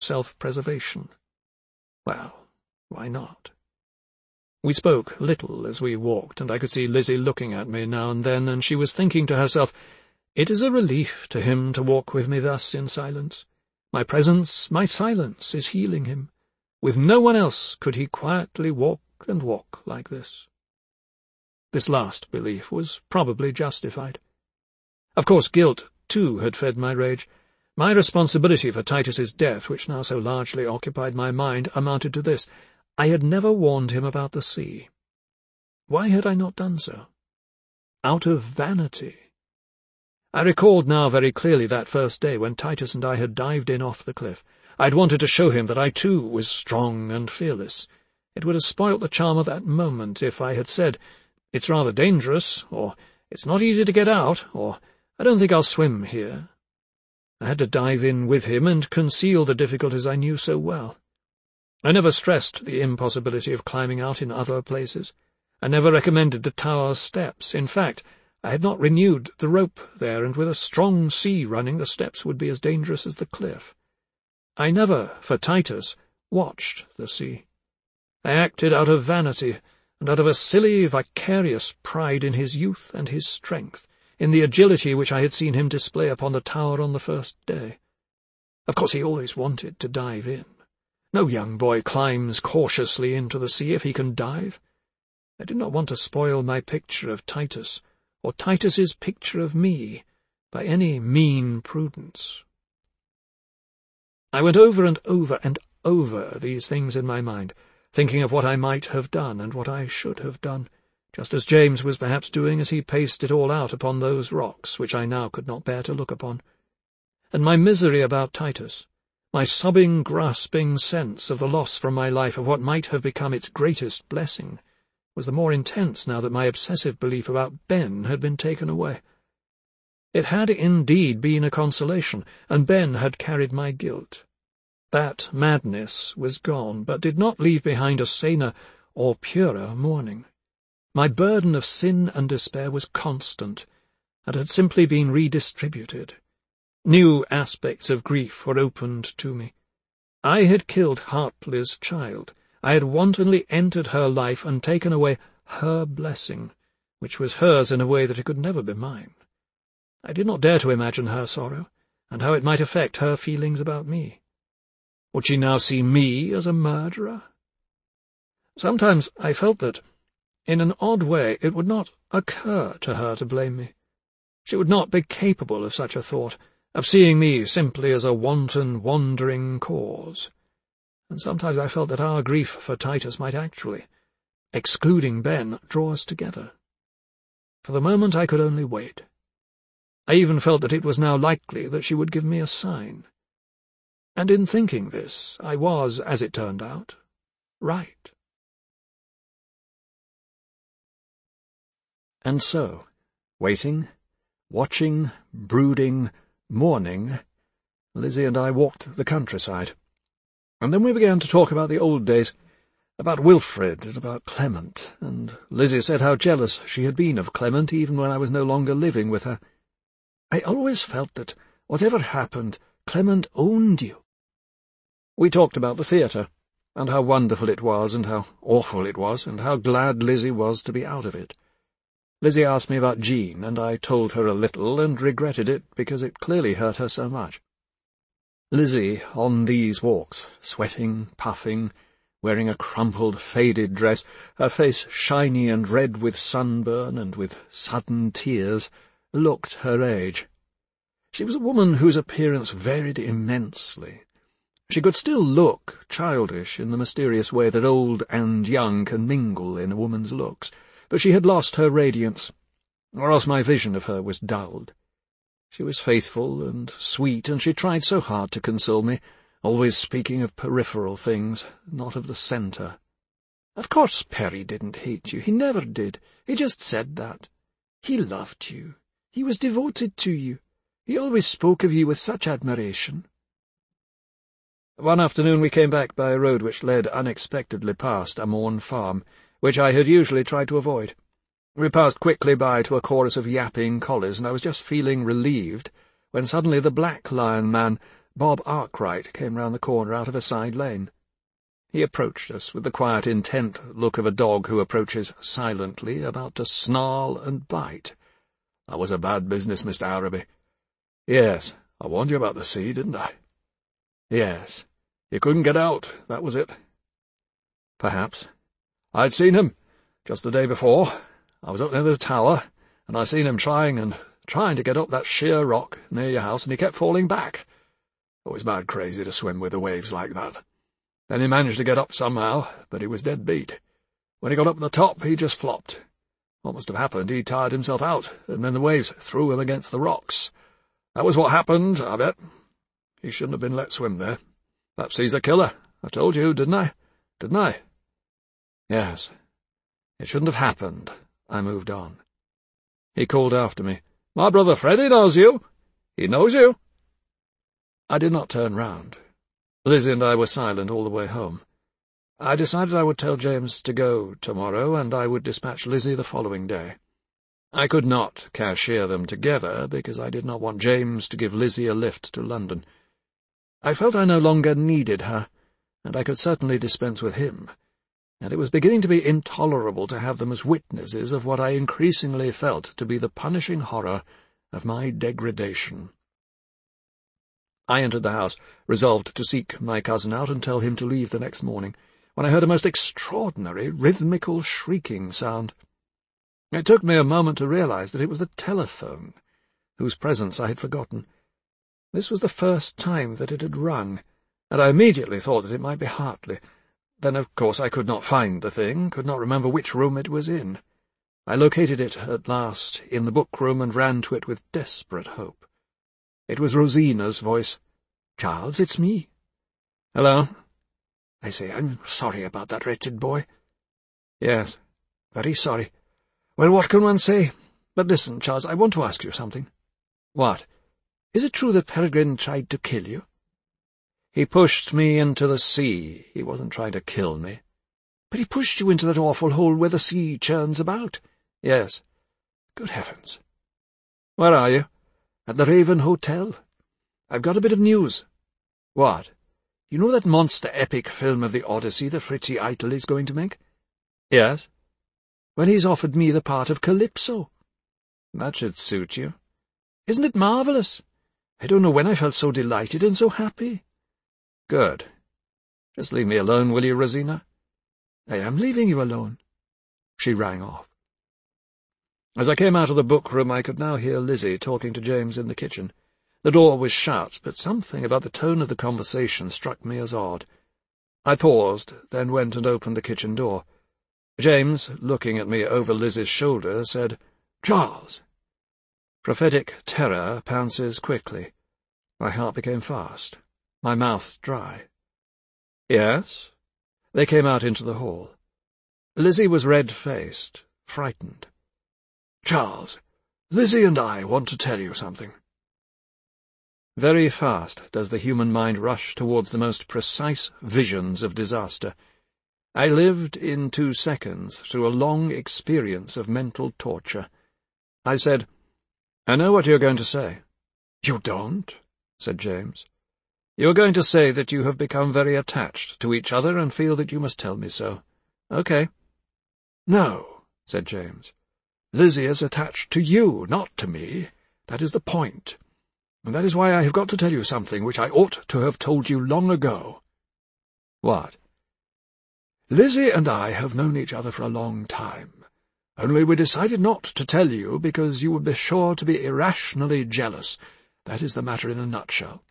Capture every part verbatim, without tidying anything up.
self-preservation. Well, why not? We spoke little as we walked, and I could see Lizzie looking at me now and then, and she was thinking to herself, "It is a relief to him to walk with me thus in silence. My presence, my silence, is healing him. With no one else could he quietly walk and walk like this." This last belief was probably justified. Of course, guilt, too, had fed my rage. My responsibility for Titus's death, which now so largely occupied my mind, amounted to this. I had never warned him about the sea. Why had I not done so? Out of vanity. I recalled now very clearly that first day when Titus and I had dived in off the cliff. I had wanted to show him that I too was strong and fearless. It would have spoilt the charm of that moment if I had said, "It's rather dangerous," or "It's not easy to get out," or "I don't think I'll swim here." I had to dive in with him and conceal the difficulties I knew so well. I never stressed the impossibility of climbing out in other places. I never recommended the tower steps. In fact, I had not renewed the rope there, and with a strong sea running, the steps would be as dangerous as the cliff. I never, for Titus, watched the sea. I acted out of vanity, and out of a silly, vicarious pride in his youth and his strength, in the agility which I had seen him display upon the tower on the first day. Of course, he always wanted to dive in. No young boy climbs cautiously into the sea if he can dive. I did not want to spoil my picture of Titus, or Titus's picture of me, by any mean prudence. I went over and over and over these things in my mind, thinking of what I might have done and what I should have done, just as James was perhaps doing as he paced it all out upon those rocks which I now could not bear to look upon. And my misery about Titus, my sobbing, grasping sense of the loss from my life of what might have become its greatest blessing, was the more intense now that my obsessive belief about Ben had been taken away. It had indeed been a consolation, and Ben had carried my guilt. That madness was gone, but did not leave behind a saner or purer mourning. My burden of sin and despair was constant, and had simply been redistributed. New aspects of grief were opened to me. I had killed Hartley's child. I had wantonly entered her life and taken away her blessing, which was hers in a way that it could never be mine. I did not dare to imagine her sorrow, and how it might affect her feelings about me. Would she now see me as a murderer? Sometimes I felt that, in an odd way, it would not occur to her to blame me. She would not be capable of such a thought, of seeing me simply as a wanton, wandering cause. And sometimes I felt that our grief for Titus might actually, excluding Ben, draw us together. For the moment I could only wait. I even felt that it was now likely that she would give me a sign. And in thinking this, I was, as it turned out, right. And so, waiting, watching, brooding, mourning, Lizzie and I walked the countryside. And then we began to talk about the old days, about Wilfred and about Clement, and Lizzie said how jealous she had been of Clement even when I was no longer living with her. I always felt that, whatever happened, Clement owned you. We talked about the theatre, and how wonderful it was, and how awful it was, and how glad Lizzie was to be out of it. Lizzie asked me about Jean, and I told her a little, and regretted it because it clearly hurt her so much. Lizzie, on these walks, sweating, puffing, wearing a crumpled, faded dress, her face shiny and red with sunburn and with sudden tears, looked her age. She was a woman whose appearance varied immensely. She could still look childish in the mysterious way that old and young can mingle in a woman's looks, but she had lost her radiance, or else my vision of her was dulled. She was faithful and sweet, and she tried so hard to console me, always speaking of peripheral things, not of the centre. Of course Perry didn't hate you. He never did. He just said that. He loved you. He was devoted to you. He always spoke of you with such admiration. One afternoon we came back by a road which led unexpectedly past Amorn Farm, which I had usually tried to avoid. We passed quickly by to a chorus of yapping collies, and I was just feeling relieved when suddenly the Black Lion man, Bob Arkwright came round the corner out of a side lane. He approached us with the quiet, intent look of a dog who approaches silently, about to snarl and bite. "That was a bad business, Mister Araby." "Yes, I warned you about the sea, didn't I?" "Yes. You couldn't get out, that was it." "Perhaps. I'd seen him, just the day before. I was up near the tower, and I seen him trying and trying to get up that sheer rock near your house, and he kept falling back. Oh, he's mad crazy to swim with the waves like that. Then he managed to get up somehow, but he was dead beat. When he got up at the top, he just flopped. What must have happened, he tired himself out, and then the waves threw him against the rocks. That was what happened, I bet. He shouldn't have been let swim there. That sea's a killer. I told you, didn't I? Didn't I?" "Yes. It shouldn't have happened." I moved on. He called after me, "My brother Freddie knows you. He knows you." I did not turn round. Lizzie and I were silent all the way home. I decided I would tell James to go tomorrow, and I would dispatch Lizzie the following day. I could not cashier them together, because I did not want James to give Lizzie a lift to London. I felt I no longer needed her, and I could certainly dispense with him, and it was beginning to be intolerable to have them as witnesses of what I increasingly felt to be the punishing horror of my degradation. I entered the house, resolved to seek my cousin out and tell him to leave the next morning, when I heard a most extraordinary, rhythmical shrieking sound. It took me a moment to realize that it was the telephone, whose presence I had forgotten. This was the first time that it had rung, and I immediately thought that it might be Hartley. Then, of course, I could not find the thing, could not remember which room it was in. I located it at last in the book-room and ran to it with desperate hope. It was Rosina's voice. "Charles, it's me." "Hello." "I say, I'm sorry about that wretched boy." "Yes, very sorry. Well, what can one say? But listen, Charles, I want to ask you something." "What?" "Is it true that Peregrine tried to kill you?" "He pushed me into the sea. He wasn't trying to kill me." "But he pushed you into that awful hole where the sea churns about?" "Yes." "Good heavens." "Where are you?" "At the Raven Hotel. I've got a bit of news." "What?" "You know that monster epic film of the Odyssey that Fritzi Eitel is going to make?" "Yes." "Well, he's offered me the part of Calypso." "That should suit you." "Isn't it marvellous? I don't know when I felt so delighted and so happy." "Good. Just leave me alone, will you, Rosina?" "I am leaving you alone." She rang off. As I came out of the book-room, I could now hear Lizzie talking to James in the kitchen. The door was shut, but something about the tone of the conversation struck me as odd. I paused, then went and opened the kitchen door. James, looking at me over Lizzie's shoulder, said, "Charles." Prophetic terror pounces quickly. My heart became fast, my mouth dry. "Yes?" They came out into the hall. Lizzie was red-faced, frightened. "Charles, Lizzie and I want to tell you something." Very fast does the human mind rush towards the most precise visions of disaster. I lived in two seconds through a long experience of mental torture. I said, "I know what you're going to say." "You don't?" said James. "You're going to say that you have become very attached to each other and feel that you must tell me so. Okay." "No," said James. "Lizzie is attached to you, not to me. That is the point. And that is why I have got to tell you something which I ought to have told you long ago." "What?" "Lizzie and I have known each other for a long time, only we decided not to tell you because you would be sure to be irrationally jealous. That is the matter in a nutshell."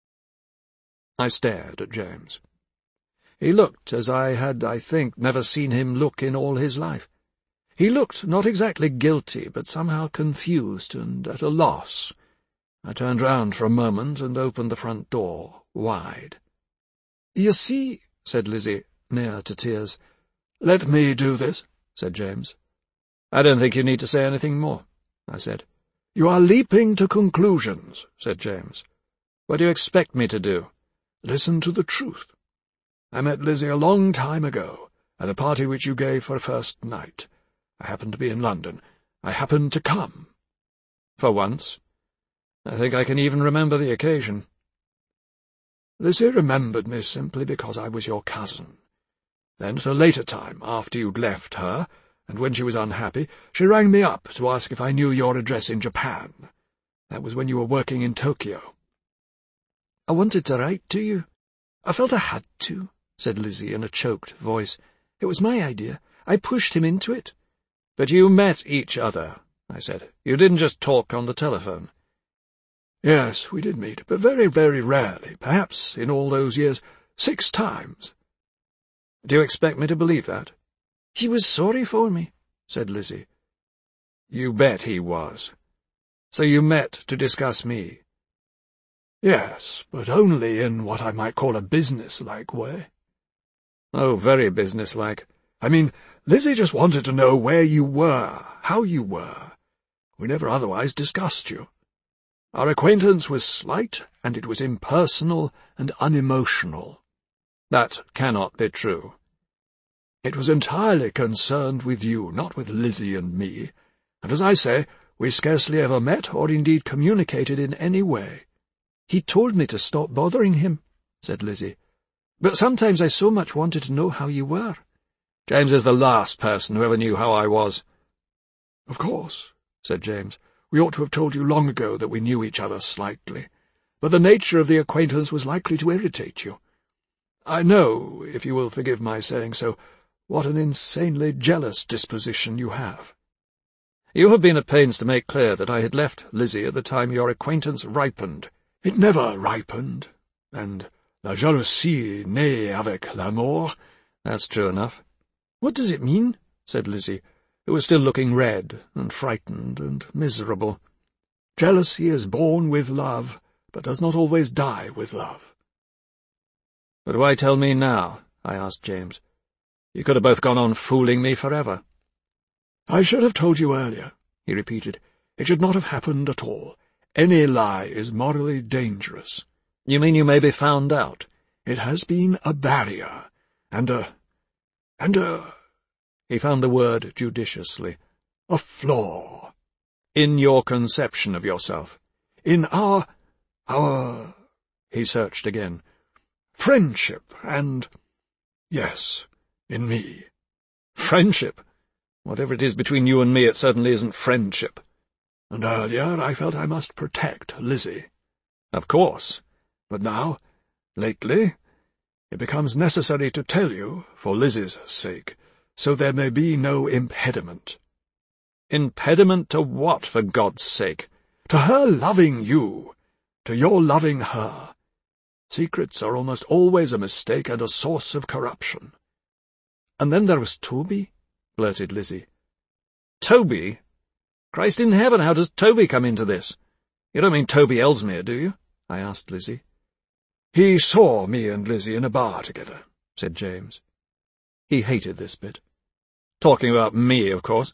I stared at James. He looked as I had, I think, never seen him look in all his life. He looked not exactly guilty, but somehow confused and at a loss. I turned round for a moment and opened the front door wide. "You see," said Lizzie, near to tears. "Let me do this," said James. "I don't think you need to say anything more," I said. "You are leaping to conclusions," said James. "What do you expect me to do?" "Listen to the truth. I met Lizzie a long time ago, at a party which you gave for a first night. I happened to be in London. I happened to come." "For once. I think I can even remember the occasion." Lizzie remembered me simply because I was your cousin. Then at a later time, after you'd left her, and when she was unhappy, she rang me up to ask if I knew your address in Japan. That was when you were working in Tokyo. I wanted to write to you. I felt I had to, said Lizzie in a choked voice. It was my idea. I pushed him into it. But you met each other, I said. You didn't just talk on the telephone. Yes, we did meet, but very, very rarely. Perhaps, in all those years, six times. Do you expect me to believe that? He was sorry for me, said Lizzie. You bet he was. So you met to discuss me? Yes, but only in what I might call a business-like way. Oh, very business-like. I mean, Lizzie just wanted to know where you were, how you were. We never otherwise discussed you. Our acquaintance was slight, and it was impersonal and unemotional. That cannot be true. It was entirely concerned with you, not with Lizzie and me, and as I say, we scarcely ever met or indeed communicated in any way. He told me to stop bothering him, said Lizzie. But sometimes I so much wanted to know how you were. James is the last person who ever knew how I was. Of course, said James. We ought to have told you long ago that we knew each other slightly, but the nature of the acquaintance was likely to irritate you. I know, if you will forgive my saying so, what an insanely jealous disposition you have. You have been at pains to make clear that I had left Lizzie at the time your acquaintance ripened. It never ripened, and la jalousie naît avec l'amour. That's true enough. What does it mean? Said Lizzie, who was still looking red and frightened and miserable. Jealousy is born with love, but does not always die with love. But why tell me now? I asked James. You could have both gone on fooling me forever. I should have told you earlier, he repeated. It should not have happened at all. Any lie is morally dangerous. You mean you may be found out? It has been a barrier, and a... and a... He found the word judiciously. A flaw. In your conception of yourself. In our... our... He searched again. Friendship, and... yes, in me. Friendship? Whatever it is between you and me, it certainly isn't friendship. And earlier I felt I must protect Lizzie. Of course. But now, lately, it becomes necessary to tell you, for Lizzie's sake, so there may be no impediment. Impediment to what, for God's sake? To her loving you, to your loving her. Secrets are almost always a mistake and a source of corruption. And then there was Toby, blurted Lizzie. Toby? Christ in heaven, how does Toby come into this? You don't mean Toby Ellesmere, do you? I asked Lizzie. He saw me and Lizzie in a bar together, said James. He hated this bit. Talking about me, of course.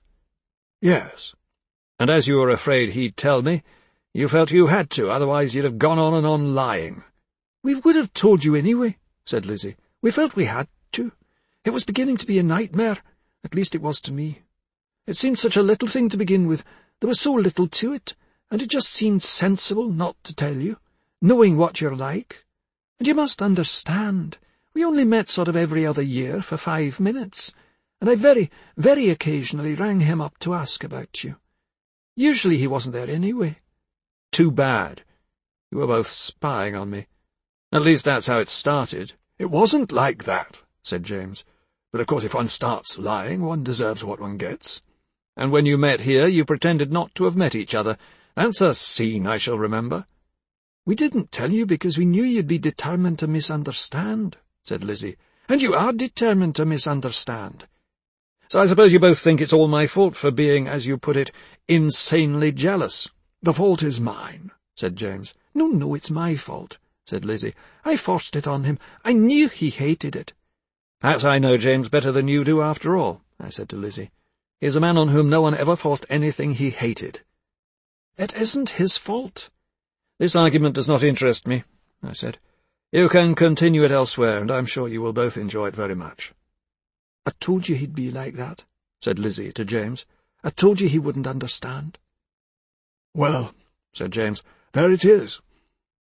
Yes. And as you were afraid he'd tell me, you felt you had to, otherwise you'd have gone on and on lying. We would have told you anyway, said Lizzie. We felt we had to. It was beginning to be a nightmare. At least it was to me. It seemed such a little thing to begin with. There was so little to it, and it just seemed sensible not to tell you, knowing what you're like. And you must understand, we only met sort of every other year for five minutes, and I very, very occasionally rang him up to ask about you. Usually he wasn't there anyway. Too bad. You were both spying on me. At least that's how it started. It wasn't like that, said James. But of course if one starts lying, one deserves what one gets. And when you met here, you pretended not to have met each other. That's a scene I shall remember. We didn't tell you because we knew you'd be determined to misunderstand, said Lizzie. And you are determined to misunderstand. So I suppose you both think it's all my fault for being, as you put it, insanely jealous. The fault is mine, said James. No, no, it's my fault, said Lizzie. I forced it on him. I knew he hated it. Perhaps I know James better than you do, after all, I said to Lizzie. He is a man on whom no one ever forced anything he hated. It isn't his fault. This argument does not interest me, I said. You can continue it elsewhere, and I'm sure you will both enjoy it very much. I told you he'd be like that, said Lizzie to James. I told you he wouldn't understand. Well, said James, there it is.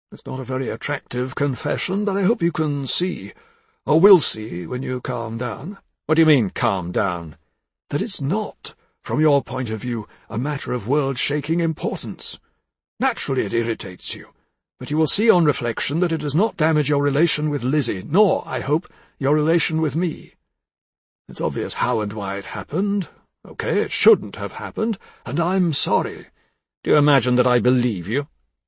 It's not a very attractive confession, but I hope you can see, or will see when you calm down. What do you mean, calm down? That it's not, from your point of view, a matter of world-shaking importance. Naturally it irritates you, but you will see on reflection that it does not damage your relation with Lizzie, nor, I hope, your relation with me. It's obvious how and why it happened. OK, it shouldn't have happened, and I'm sorry. Do you imagine that I believe you?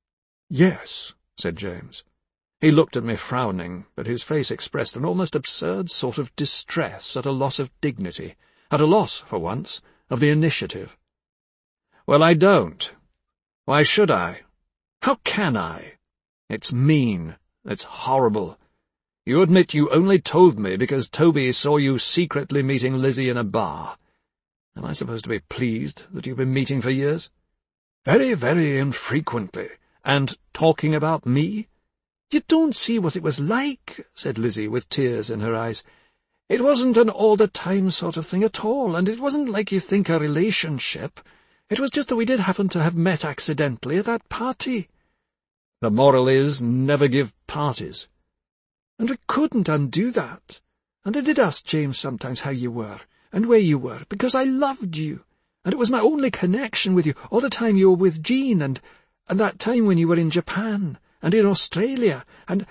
Yes, said James. He looked at me frowning, but his face expressed an almost absurd sort of distress at a loss of dignity, at a loss, for once, of the initiative. Well, I don't. Why should I? How can I? It's mean. It's horrible. You admit you only told me because Toby saw you secretly meeting Lizzie in a bar. Am I supposed to be pleased that you've been meeting for years? Very, very infrequently. And talking about me? You don't see what it was like, said Lizzie, with tears in her eyes. It wasn't an all-the-time sort of thing at all, and it wasn't like you think a relationship. It was just that we did happen to have met accidentally at that party. The moral is, never give parties. And we couldn't undo that. And I did ask James sometimes how you were, and where you were, because I loved you, and it was my only connection with you, all the time you were with Jean, and, and that time when you were in Japan, and in Australia, and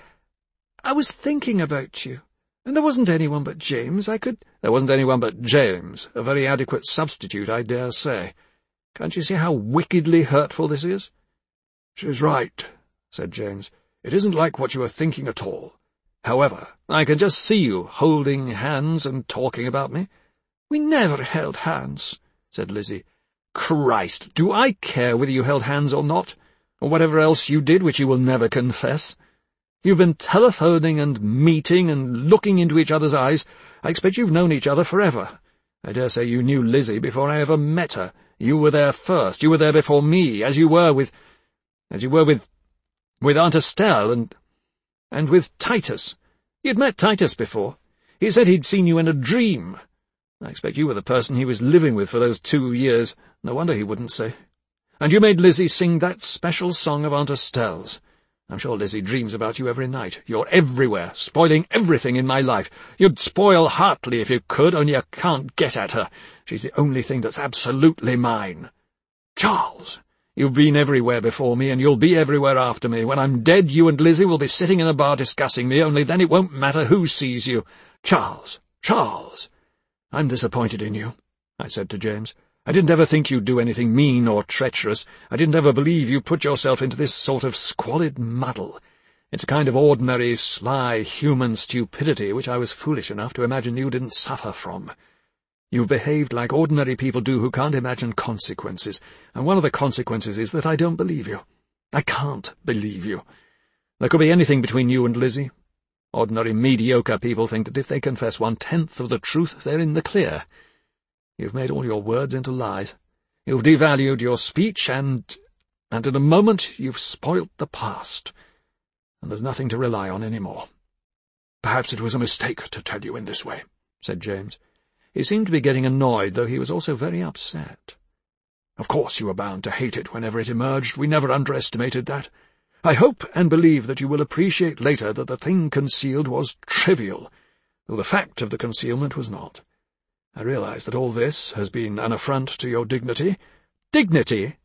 I was thinking about you, and there wasn't anyone but James I could— There wasn't anyone but James, a very adequate substitute, I dare say. Can't you see how wickedly hurtful this is? She's right, said James. It isn't like what you are thinking at all. However, I can just see you holding hands and talking about me. We never held hands, said Lizzie. Christ, do I care whether you held hands or not, or whatever else you did which you will never confess? You've been telephoning and meeting and looking into each other's eyes. I expect you've known each other forever. I dare say you knew Lizzie before I ever met her. You were there first. You were there before me, as you were with... as you were with... with Aunt Estelle and... and with Titus. You'd met Titus before. He said he'd seen you in a dream. I expect you were the person he was living with for those two years. No wonder he wouldn't say. And you made Lizzie sing that special song of Aunt Estelle's. I'm sure Lizzie dreams about you every night. You're everywhere, spoiling everything in my life. You'd spoil Hartley if you could, only you can't get at her. She's the only thing that's absolutely mine. Charles, you've been everywhere before me, and you'll be everywhere after me. When I'm dead, you and Lizzie will be sitting in a bar discussing me, only then it won't matter who sees you. Charles, Charles, I'm disappointed in you, I said to James. I didn't ever think you'd do anything mean or treacherous. I didn't ever believe you put yourself into this sort of squalid muddle. It's a kind of ordinary, sly, human stupidity which I was foolish enough to imagine you didn't suffer from. You've behaved like ordinary people do who can't imagine consequences, and one of the consequences is that I don't believe you. I can't believe you. There could be anything between you and Lizzie. Ordinary, mediocre people think that if they confess one-tenth of the truth, they're in the clear. You've made all your words into lies. You've devalued your speech, and... and in a moment you've spoilt the past, and there's nothing to rely on any more. Perhaps it was a mistake to tell you in this way, said James. He seemed to be getting annoyed, though he was also very upset. Of course you were bound to hate it whenever it emerged. We never underestimated that. I hope and believe that you will appreciate later that the thing concealed was trivial, though the fact of the concealment was not. I realize that all this has been an affront to your dignity. Dignity?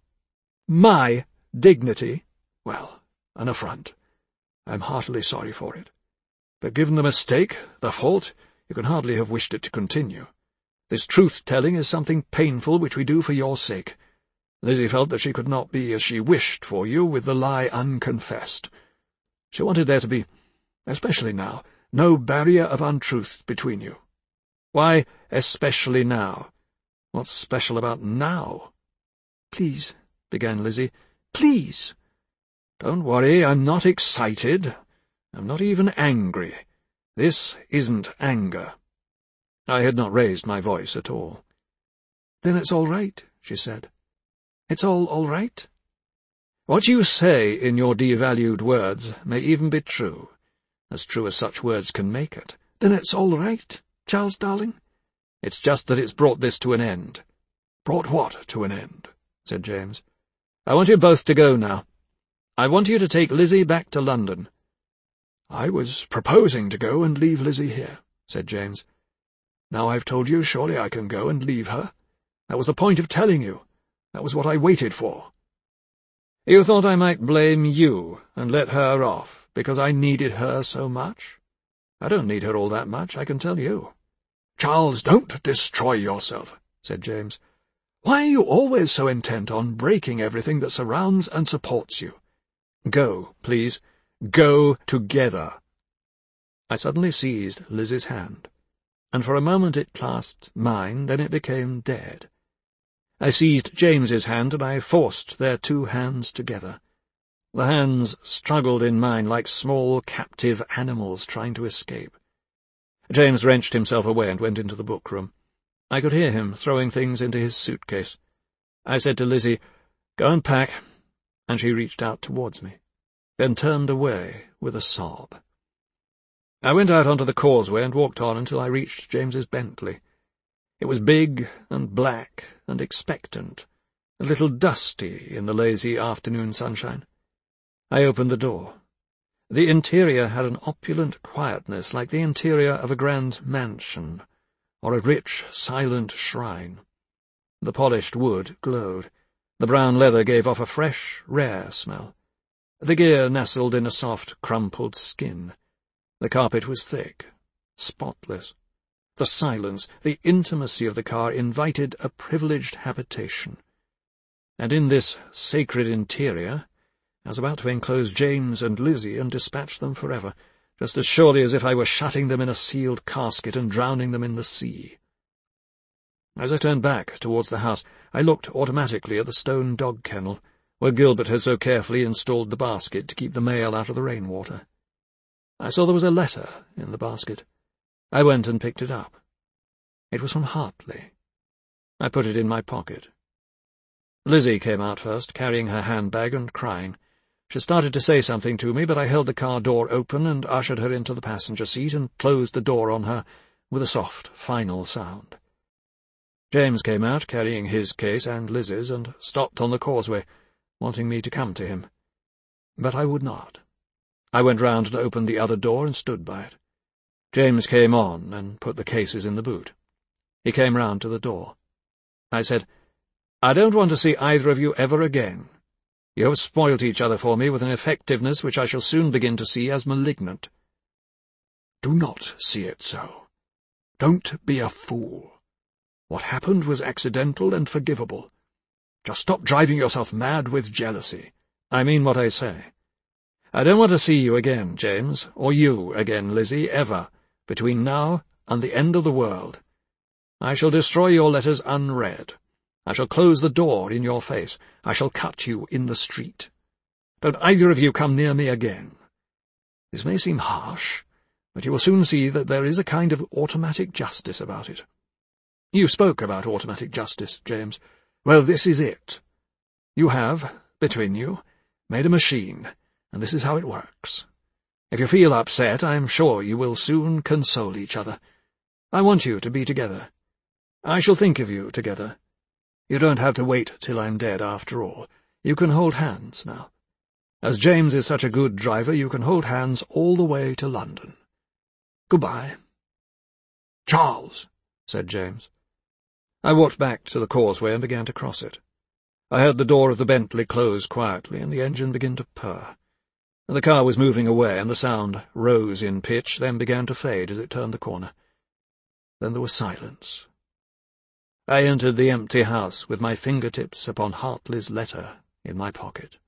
My dignity? Well, an affront. I'm heartily sorry for it. But given the mistake, the fault, you can hardly have wished it to continue. This truth-telling is something painful which we do for your sake. Lizzie felt that she could not be as she wished for you with the lie unconfessed. She wanted there to be, especially now, no barrier of untruth between you. Why, especially now? What's special about now? Please, began Lizzie. Please. Don't worry, I'm not excited. I'm not even angry. This isn't anger. I had not raised my voice at all. Then it's all right, she said. It's all all right? What you say in your devalued words may even be true, as true as such words can make it. Then it's all right, Charles, darling? It's just that it's brought this to an end. Brought what to an end? Said James. I want you both to go now. I want you to take Lizzie back to London." "I was proposing to go and leave Lizzie here," said James. "Now I've told you, surely I can go and leave her. That was the point of telling you. That was what I waited for." "You thought I might blame you and let her off, because I needed her so much? I don't need her all that much, I can tell you." "Charles, don't destroy yourself," said James. "Why are you always so intent on breaking everything that surrounds and supports you? Go, please. Go together." I suddenly seized Lizzie's hand, and for a moment it clasped mine, then it became dead. I seized James's hand, and I forced their two hands together. The hands struggled in mine like small captive animals trying to escape. James wrenched himself away and went into the book-room. I could hear him throwing things into his suitcase. I said to Lizzie, "Go and pack," and she reached out towards me, then turned away with a sob. I went out onto the causeway and walked on until I reached James's Bentley. It was big and black and expectant, a little dusty in the lazy afternoon sunshine. I opened the door. The interior had an opulent quietness like the interior of a grand mansion, or a rich, silent shrine. The polished wood glowed. The brown leather gave off a fresh, rare smell. The gear nestled in a soft, crumpled skin. The carpet was thick, spotless. The silence, the intimacy of the car invited a privileged habitation. And in this sacred interior, I was about to enclose James and Lizzie and dispatch them forever, just as surely as if I were shutting them in a sealed casket and drowning them in the sea. As I turned back towards the house, I looked automatically at the stone dog kennel, where Gilbert had so carefully installed the basket to keep the mail out of the rainwater. I saw there was a letter in the basket. I went and picked it up. It was from Hartley. I put it in my pocket. Lizzie came out first, carrying her handbag and crying. She started to say something to me, but I held the car door open and ushered her into the passenger seat and closed the door on her with a soft, final sound. James came out, carrying his case and Lizzie's, and stopped on the causeway, wanting me to come to him. But I would not. I went round and opened the other door and stood by it. James came on and put the cases in the boot. He came round to the door. I said, "I don't want to see either of you ever again. You have spoilt each other for me with an effectiveness which I shall soon begin to see as malignant." "Do not see it so. Don't be a fool. What happened was accidental and forgivable. Just stop driving yourself mad with jealousy." "I mean what I say. I don't want to see you again, James, or you again, Lizzie, ever, between now and the end of the world. I shall destroy your letters unread. I shall close the door in your face. I shall cut you in the street. Don't either of you come near me again. This may seem harsh, but you will soon see that there is a kind of automatic justice about it. You spoke about automatic justice, James. Well, this is it. You have, between you, made a machine, and this is how it works. If you feel upset, I am sure you will soon console each other. I want you to be together. I shall think of you together. You don't have to wait till I'm dead, after all. You can hold hands now. As James is such a good driver, you can hold hands all the way to London. Goodbye." "Charles," said James. I walked back to the causeway and began to cross it. I heard the door of the Bentley close quietly and the engine begin to purr. The car was moving away, and the sound rose in pitch, then began to fade as it turned the corner. Then there was silence. I entered the empty house with my fingertips upon Hartley's letter in my pocket.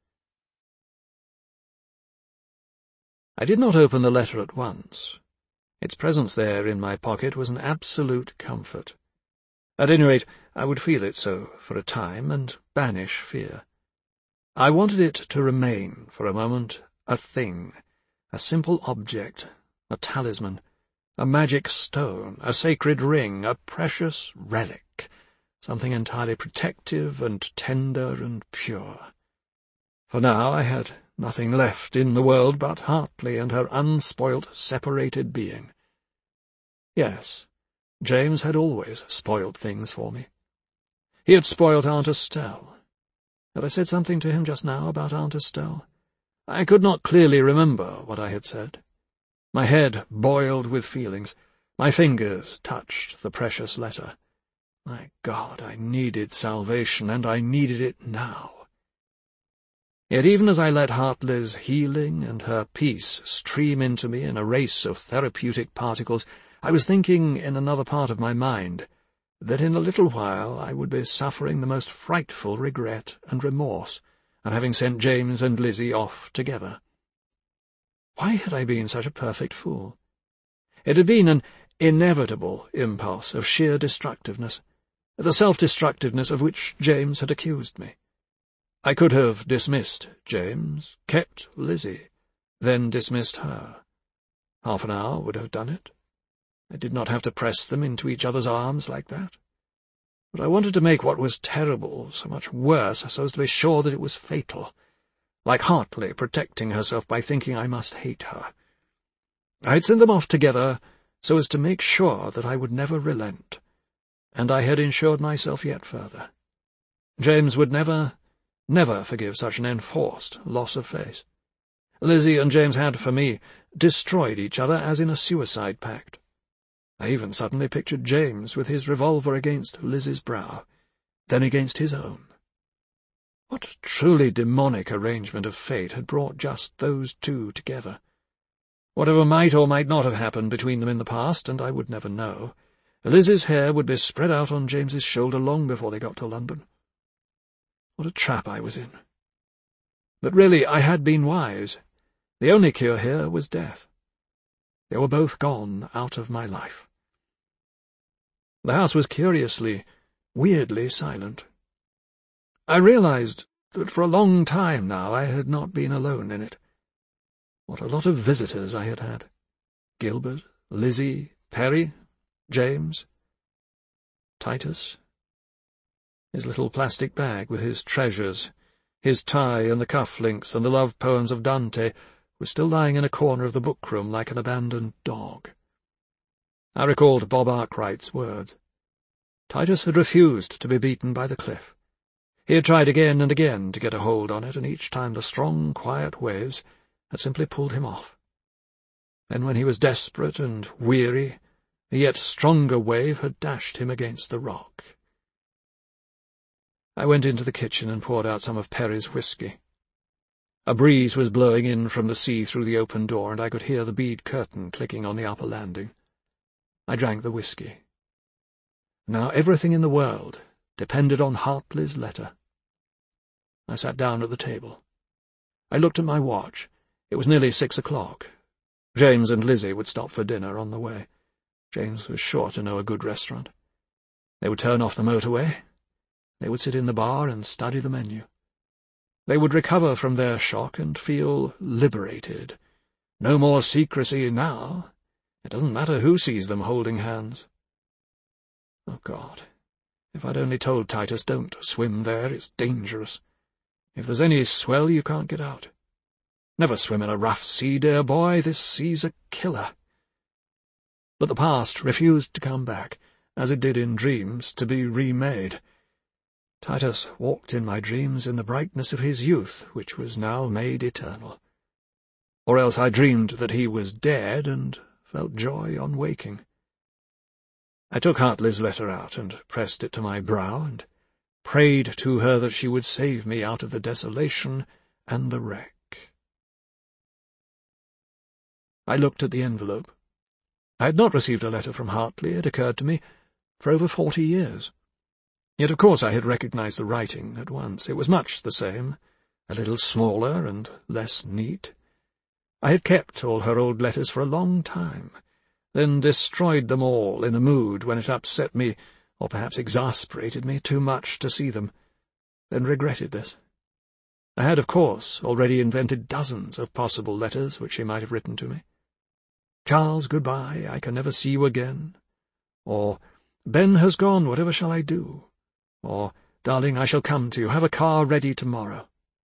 I did not open the letter at once. Its presence there in my pocket was an absolute comfort. At any rate, I would feel it so for a time and banish fear. I wanted it to remain for a moment a thing, a simple object, a talisman, a magic stone, a sacred ring, a precious relic, something entirely protective and tender and pure. For now I had nothing left in the world but Hartley and her unspoilt, separated being. Yes, James had always spoilt things for me. He had spoilt Aunt Estelle. Had I said something to him just now about Aunt Estelle? I could not clearly remember what I had said. My head boiled with feelings. My fingers touched the precious letter. My God, I needed salvation, and I needed it now. Yet even as I let Hartley's healing and her peace stream into me in a race of therapeutic particles, I was thinking in another part of my mind that in a little while I would be suffering the most frightful regret and remorse at having sent James and Lizzie off together. Why had I been such a perfect fool? It had been an inevitable impulse of sheer destructiveness, the self-destructiveness of which James had accused me. I could have dismissed James, kept Lizzie, then dismissed her. Half an hour would have done it. I did not have to press them into each other's arms like that. But I wanted to make what was terrible so much worse so as to be sure that it was fatal, like Hartley protecting herself by thinking I must hate her. I had sent them off together so as to make sure that I would never relent, and I had insured myself yet further. James would never, never forgive such an enforced loss of face. Lizzie and James had, for me, destroyed each other as in a suicide pact. I even suddenly pictured James with his revolver against Lizzie's brow, then against his own. What truly demonic arrangement of fate had brought just those two together? Whatever might or might not have happened between them in the past, and I would never know, Lizzie's hair would be spread out on James's shoulder long before they got to London. What a trap I was in. But really I had been wise. The only cure here was death. They were both gone out of my life. The house was curiously, weirdly silent. I realized that for a long time now I had not been alone in it. What a lot of visitors I had had. Gilbert, Lizzie, Perry, James, Titus. His little plastic bag with his treasures, his tie and the cuff-links and the love poems of Dante was still lying in a corner of the book-room like an abandoned dog. I recalled Bob Arkwright's words. Titus had refused to be beaten by the cliff. He had tried again and again to get a hold on it, and each time the strong, quiet waves had simply pulled him off. Then when he was desperate and weary, a yet stronger wave had dashed him against the rock. I went into the kitchen and poured out some of Perry's whisky. A breeze was blowing in from the sea through the open door, and I could hear the bead curtain clicking on the upper landing. I drank the whisky. Now everything in the world depended on Hartley's letter. I sat down at the table. I looked at my watch. It was nearly six o'clock. James and Lizzie would stop for dinner on the way. James was sure to know a good restaurant. They would turn off the motorway. They would sit in the bar and study the menu. They would recover from their shock and feel liberated. No more secrecy now. It doesn't matter who sees them holding hands. Oh, God, if I'd only told Titus, don't swim there, it's dangerous. If there's any swell, you can't get out. Never swim in a rough sea, dear boy, this sea's a killer. But the past refused to come back, as it did in dreams, to be remade. Titus walked in my dreams in the brightness of his youth, which was now made eternal. Or else I dreamed that he was dead, and felt joy on waking. I took Hartley's letter out and pressed it to my brow, and prayed to her that she would save me out of the desolation and the wreck. I looked at the envelope. I had not received a letter from Hartley, it occurred to me, for over forty years. Yet of course I had recognized the writing at once. It was much the same, a little smaller and less neat. I had kept all her old letters for a long time, then destroyed them all in a mood when it upset me, or perhaps exasperated me, too much to see them, then regretted this. I had, of course, already invented dozens of possible letters which she might have written to me. Charles, goodbye, I can never see you again. Or, Ben has gone, whatever shall I do? Or, darling, I shall come to you, have a car ready tomorrow.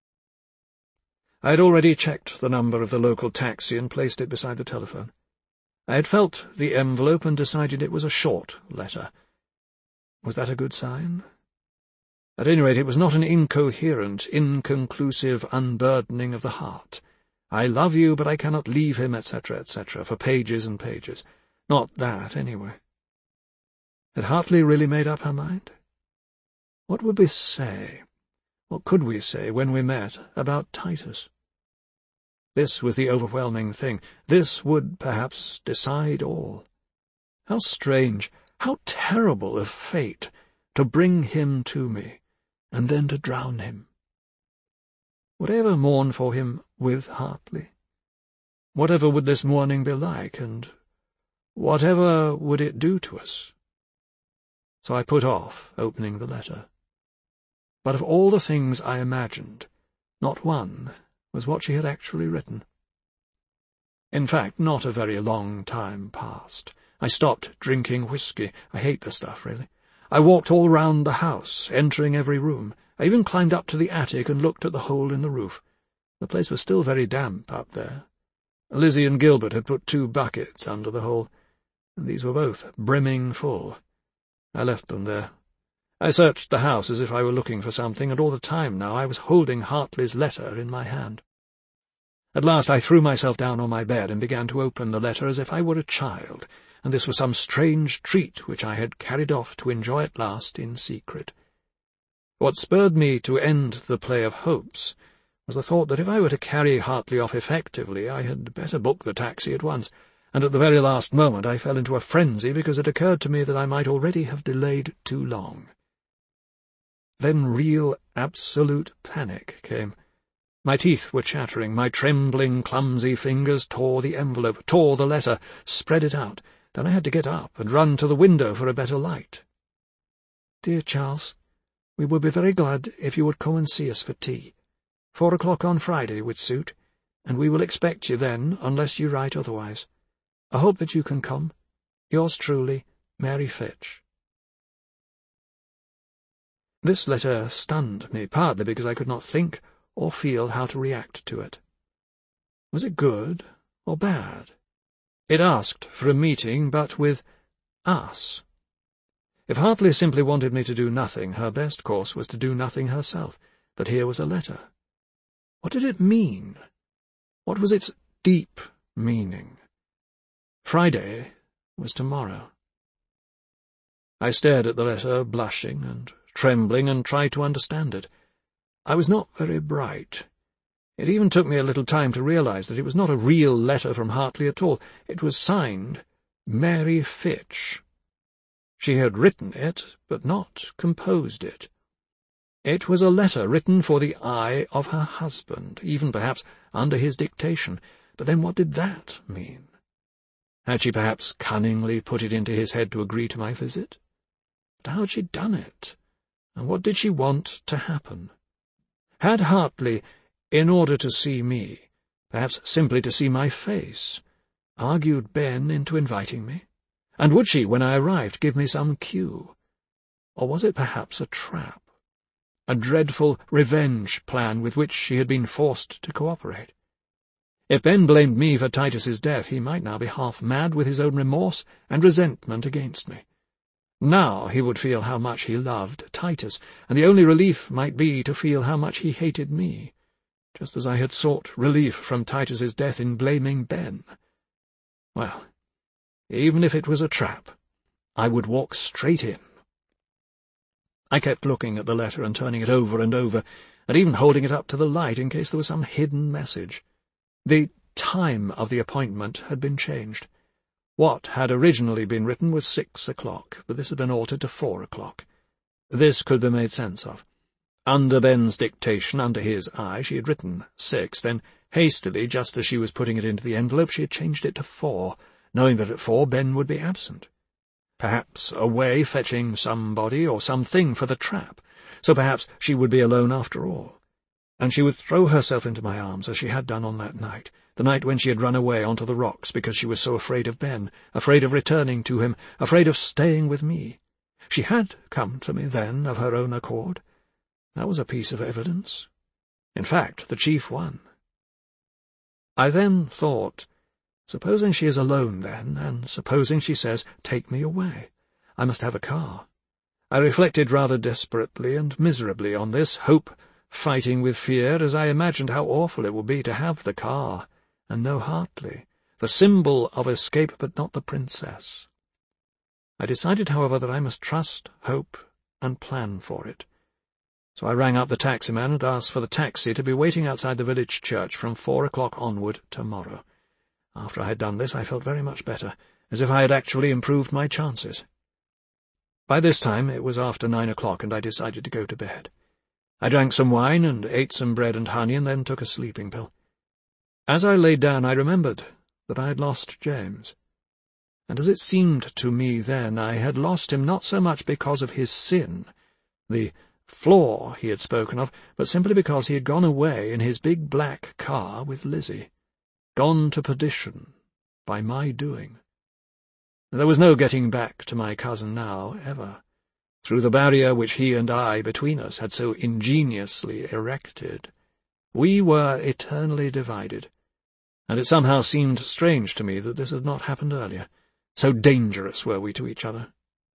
I had already checked the number of the local taxi and placed it beside the telephone. I had felt the envelope and decided it was a short letter. Was that a good sign? At any rate, it was not an incoherent, inconclusive unburdening of the heart. I love you, but I cannot leave him, et cetera, et cetera, for pages and pages. Not that, anyway. Had Hartley really made up her mind? What would we say, what could we say when we met, about Titus? This was the overwhelming thing. This would, perhaps, decide all. How strange, how terrible of fate, to bring him to me, and then to drown him. Would I ever mourn for him with Hartley? Whatever would this mourning be like, and whatever would it do to us? So I put off opening the letter. But of all the things I imagined, not one was what she had actually written. In fact, not a very long time passed. I stopped drinking whiskey. I hate the stuff, really. I walked all round the house, entering every room. I even climbed up to the attic and looked at the hole in the roof. The place was still very damp up there. Lizzie and Gilbert had put two buckets under the hole, and these were both brimming full. I left them there. I searched the house as if I were looking for something, and all the time now I was holding Hartley's letter in my hand. At last I threw myself down on my bed and began to open the letter as if I were a child, and this was some strange treat which I had carried off to enjoy at last in secret. What spurred me to end the play of hopes was the thought that if I were to carry Hartley off effectively, I had better book the taxi at once, and at the very last moment I fell into a frenzy because it occurred to me that I might already have delayed too long. Then real, absolute panic came. My teeth were chattering, my trembling, clumsy fingers tore the envelope, tore the letter, spread it out. Then I had to get up and run to the window for a better light. "Dear Charles, we would be very glad if you would come and see us for tea. Four o'clock on Friday would suit, and we will expect you then, unless you write otherwise. I hope that you can come. Yours truly, Mary Fitch." This letter stunned me, partly because I could not think or feel how to react to it. Was it good or bad? It asked for a meeting, but with us. If Hartley simply wanted me to do nothing, her best course was to do nothing herself. But here was a letter. What did it mean? What was its deep meaning? Friday was tomorrow. I stared at the letter, blushing and trembling, and tried to understand it. I was not very bright. It even took me a little time to realize that it was not a real letter from Hartley at all. It was signed Mary Fitch. She had written it, but not composed it. It was a letter written for the eye of her husband, even perhaps under his dictation. But then what did that mean? Had she perhaps cunningly put it into his head to agree to my visit? But how had she done it? And what did she want to happen? Had Hartley, in order to see me, perhaps simply to see my face, argued Ben into inviting me? And would she, when I arrived, give me some cue? Or was it perhaps a trap, a dreadful revenge plan with which she had been forced to cooperate? If Ben blamed me for Titus's death, he might now be half mad with his own remorse and resentment against me. Now he would feel how much he loved Titus, and the only relief might be to feel how much he hated me, just as I had sought relief from Titus's death in blaming Ben. Well, even if it was a trap, I would walk straight in. I kept looking at the letter and turning it over and over, and even holding it up to the light in case there was some hidden message. The time of the appointment had been changed. What had originally been written was six o'clock, but this had been altered to four o'clock. This could be made sense of. Under Ben's dictation, under his eye, she had written six, then hastily, just as she was putting it into the envelope, she had changed it to four, knowing that at four Ben would be absent. Perhaps away fetching somebody or something for the trap, so perhaps she would be alone after all. And she would throw herself into my arms as she had done on that night, the night when she had run away onto the rocks because she was so afraid of Ben, afraid of returning to him, afraid of staying with me. She had come to me then of her own accord. That was a piece of evidence. In fact, the chief one. I then thought, supposing she is alone then, and supposing she says, "Take me away. I must have a car." I reflected rather desperately and miserably on this, hope fighting with fear as I imagined how awful it would be to have the car and no Hartley, the symbol of escape but not the princess. I decided, however, that I must trust, hope, and plan for it. So I rang up the taximan and asked for the taxi to be waiting outside the village church from four o'clock onward tomorrow. After I had done this, I felt very much better, as if I had actually improved my chances. By this time it was after nine o'clock, and I decided to go to bed. I drank some wine and ate some bread and honey, and then took a sleeping pill. As I lay down, I remembered that I had lost James. And as it seemed to me then, I had lost him not so much because of his sin, the flaw he had spoken of, but simply because he had gone away in his big black car with Lizzie, gone to perdition by my doing. There was no getting back to my cousin now, ever, through the barrier which he and I between us had so ingeniously erected. We were eternally divided, and it somehow seemed strange to me that this had not happened earlier. So dangerous were we to each other.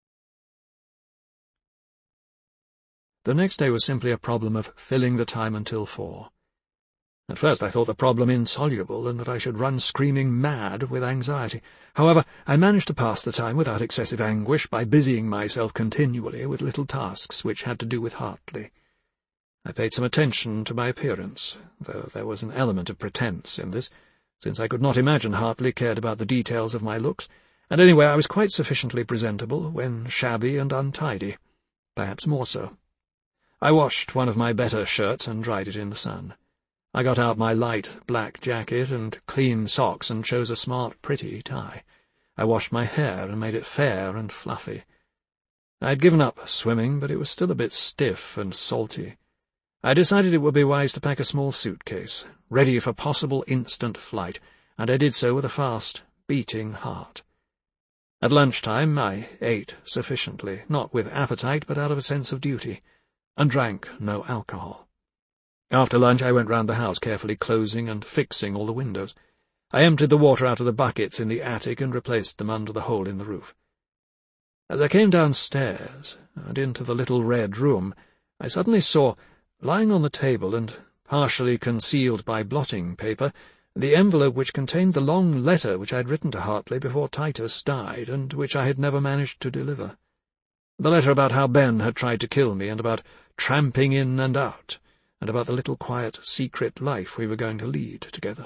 The next day was simply a problem of filling the time until four. At first I thought the problem insoluble, and that I should run screaming mad with anxiety. However, I managed to pass the time without excessive anguish by busying myself continually with little tasks which had to do with Hartley. I paid some attention to my appearance, though there was an element of pretence in this, since I could not imagine Hartley cared about the details of my looks, and anyway I was quite sufficiently presentable when shabby and untidy, perhaps more so. I washed one of my better shirts and dried it in the sun. I got out my light black jacket and clean socks and chose a smart, pretty tie. I washed my hair and made it fair and fluffy. I had given up swimming, but it was still a bit stiff and salty. I decided it would be wise to pack a small suitcase, ready for possible instant flight, and I did so with a fast, beating heart. At lunchtime I ate sufficiently, not with appetite, but out of a sense of duty, and drank no alcohol. After lunch I went round the house, carefully closing and fixing all the windows. I emptied the water out of the buckets in the attic and replaced them under the hole in the roof. As I came downstairs and into the little red room, I suddenly saw, lying on the table and partially concealed by blotting paper, the envelope which contained the long letter which I had written to Hartley before Titus died, and which I had never managed to deliver. The letter about how Ben had tried to kill me, and about tramping in and out, and about the little quiet, secret life we were going to lead together.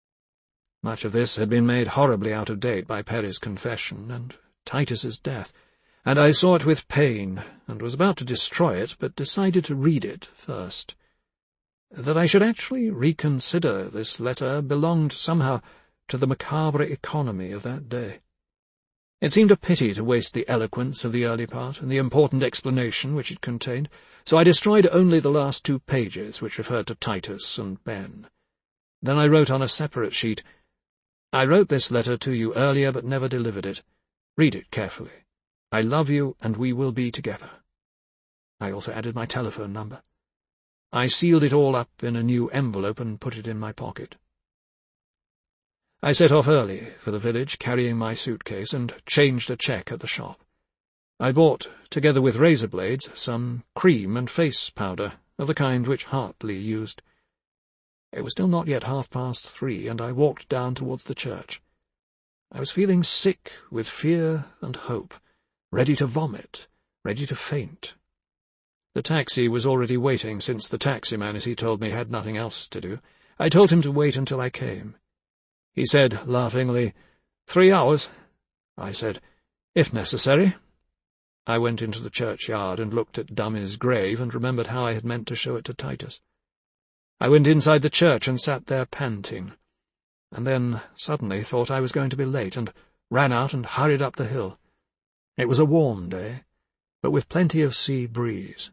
Much of this had been made horribly out of date by Perry's confession and Titus's death, and I saw it with pain, and was about to destroy it, but decided to read it first. That I should actually reconsider this letter belonged somehow to the macabre economy of that day. It seemed a pity to waste the eloquence of the early part and the important explanation which it contained, so I destroyed only the last two pages which referred to Titus and Ben. Then I wrote on a separate sheet, "I wrote this letter to you earlier but never delivered it. Read it carefully. I love you and we will be together." I also added my telephone number. I sealed it all up in a new envelope and put it in my pocket. I set off early for the village, carrying my suitcase, and changed a cheque at the shop. I bought, together with razor blades, some cream and face powder, of the kind which Hartley used. It was still not yet half past three, and I walked down towards the church. I was feeling sick with fear and hope, ready to vomit, ready to faint. The taxi was already waiting, since the taximan, as he told me, had nothing else to do. I told him to wait until I came. He said, laughingly, "Three hours?" I said, "If necessary." I went into the churchyard and looked at Dummy's grave and remembered how I had meant to show it to Titus. I went inside the church and sat there panting, and then suddenly thought I was going to be late, and ran out and hurried up the hill. It was a warm day, but with plenty of sea breeze.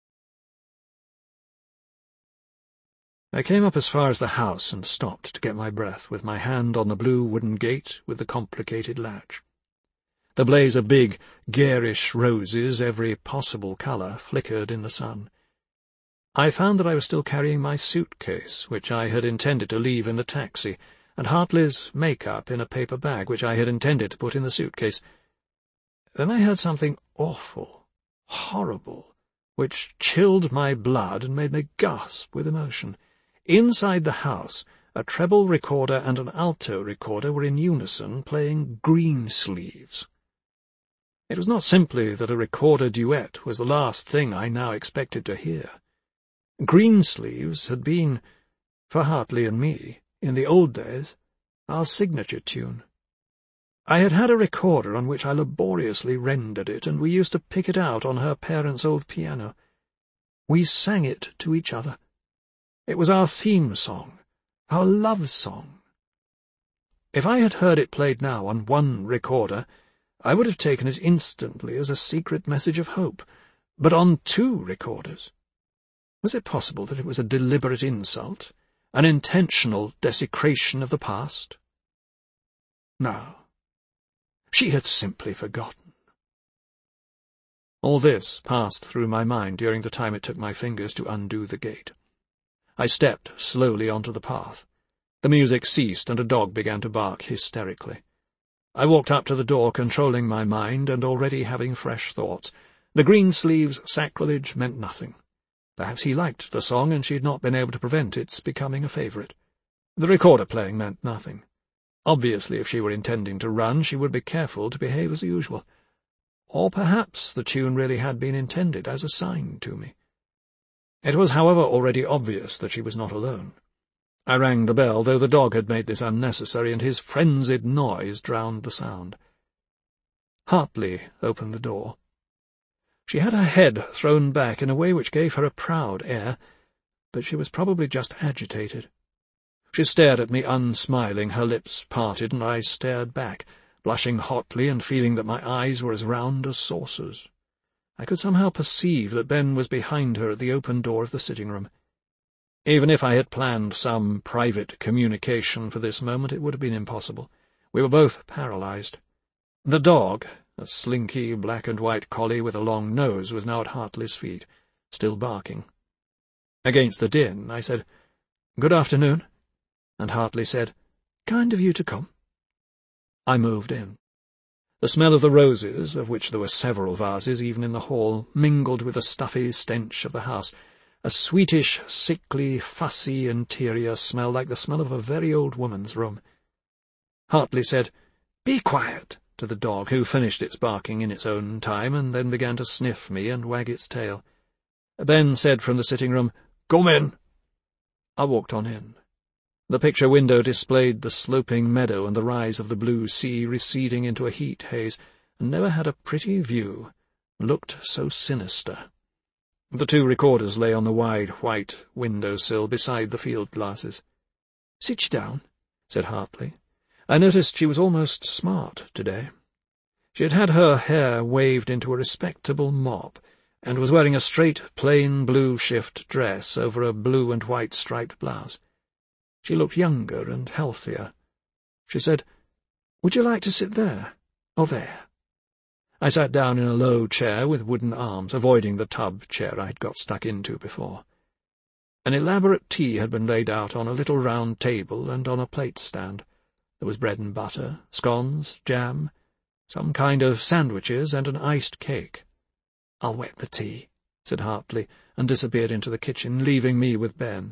I came up as far as the house and stopped to get my breath, with my hand on the blue wooden gate with the complicated latch. The blaze of big, garish roses, every possible colour, flickered in the sun. I found that I was still carrying my suitcase, which I had intended to leave in the taxi, and Hartley's make-up in a paper bag, which I had intended to put in the suitcase. Then I heard something awful, horrible, which chilled my blood and made me gasp with emotion. Inside the house, a treble recorder and an alto recorder were in unison playing Greensleeves. It was not simply that a recorder duet was the last thing I now expected to hear. Greensleeves had been, for Hartley and me, in the old days, our signature tune. I had had a recorder on which I laboriously rendered it, and we used to pick it out on her parents' old piano. We sang it to each other. It was our theme song, our love song. If I had heard it played now on one recorder, I would have taken it instantly as a secret message of hope, but on two recorders. Was it possible that it was a deliberate insult, an intentional desecration of the past? No. She had simply forgotten. All this passed through my mind during the time it took my fingers to undo the gate. I stepped slowly onto the path. The music ceased, and a dog began to bark hysterically. I walked up to the door, controlling my mind and already having fresh thoughts. The Greensleeves sacrilege meant nothing. Perhaps he liked the song, and she had not been able to prevent its becoming a favourite. The recorder playing meant nothing. Obviously, if she were intending to run, she would be careful to behave as usual. Or perhaps the tune really had been intended as a sign to me. It was, however, already obvious that she was not alone. I rang the bell, though the dog had made this unnecessary, and his frenzied noise drowned the sound. Hartley opened the door. She had her head thrown back in a way which gave her a proud air, but she was probably just agitated. She stared at me unsmiling, her lips parted, and I stared back, blushing hotly and feeling that my eyes were as round as saucers. I could somehow perceive that Ben was behind her at the open door of the sitting-room. Even if I had planned some private communication for this moment, it would have been impossible. We were both paralyzed. The dog, a slinky black-and-white collie with a long nose, was now at Hartley's feet, still barking. Against the din, I said, "Good afternoon," and Hartley said, "Kind of you to come." I moved in. The smell of the roses, of which there were several vases even in the hall, mingled with the stuffy stench of the house. A sweetish, sickly, fussy interior smell like the smell of a very old woman's room. Hartley said, "Be quiet," to the dog, who finished its barking in its own time and then began to sniff me and wag its tail. Ben said from the sitting-room, "Come in." I walked on in. The picture window displayed the sloping meadow and the rise of the blue sea receding into a heat haze, and never had a pretty view looked so sinister. The two recorders lay on the wide white window-sill beside the field glasses. "Sit down," said Hartley. I noticed she was almost smart today. She had had her hair waved into a respectable mop, and was wearing a straight, plain blue shift dress over a blue and white striped blouse. She looked younger and healthier. She said, "Would you like to sit there, or there?" I sat down in a low chair with wooden arms, avoiding the tub chair I had got stuck into before. An elaborate tea had been laid out on a little round table and on a plate stand. There was bread and butter, scones, jam, some kind of sandwiches, and an iced cake. "I'll wet the tea," said Hartley, and disappeared into the kitchen, leaving me with Ben.